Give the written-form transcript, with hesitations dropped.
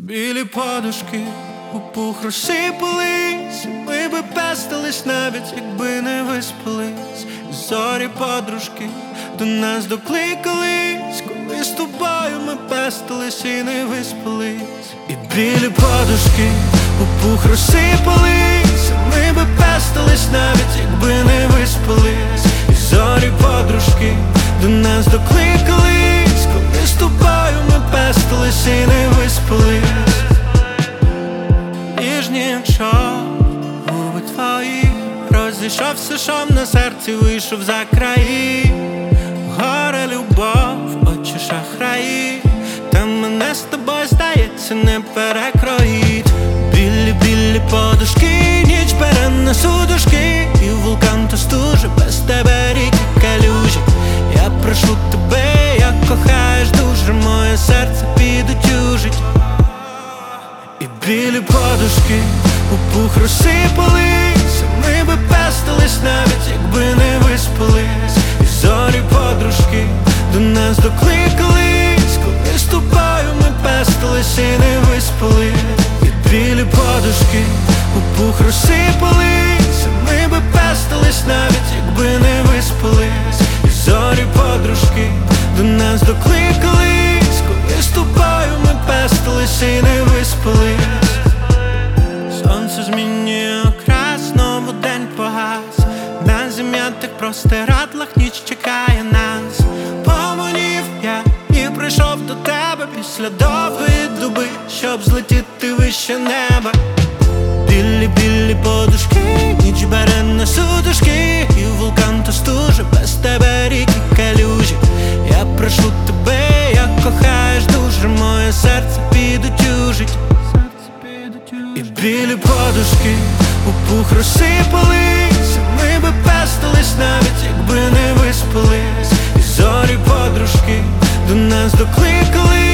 Білі подушки у пух розсипались, ми би пестились навіть, якби не виспались. Зорі подружки до нас докликались, коли з тобою ми пестились і не виспались. І білі подушки у пух розсипались, ми би пестились навіть, якби не виспались. І зорі подружки до нас докликались, коли з тобою ми пестились і не виспались. Ніжні, як шов, губи твої, розійшовся шов на серці, вийшов за краї. Горе любов, очі шахраї, та мене з тобою, здається, не перекроїть. Білі подушки, ніч бере на судушки, і вулкан то стуже, без тебе ріки калюжі. Я прошу тебе, як кохаєш дуже, моє серце підутюжить. І білі подушки у пух розсипались, ми би пестились навіть, якби не виспались. І зорі подружки до нас докликались, коли з тобою ми пестились і не виспались. І білі подушки у пух розсипались, ми би пестились навіть, якби не виспались. І зорі подружки до нас докликались, коли з тобою ми пестились і не виспались. Сонце змінює окрас, знову день погас, на зім'ятих простирадлах ніч чекає нас. Помолів я і прийшов до тебе після довгої доби, щоб злетіти вище неба. Білі подушки, ніч бере на судушки, і вулкан то стуже, без тебе ріки калюжі. Я прошу тебе, як кохаєш дуже, моє серце підутюжить. І білі подушки у пух розсипались, ми би пестились навіть, якби не виспались. І зорі подружки до нас докликали,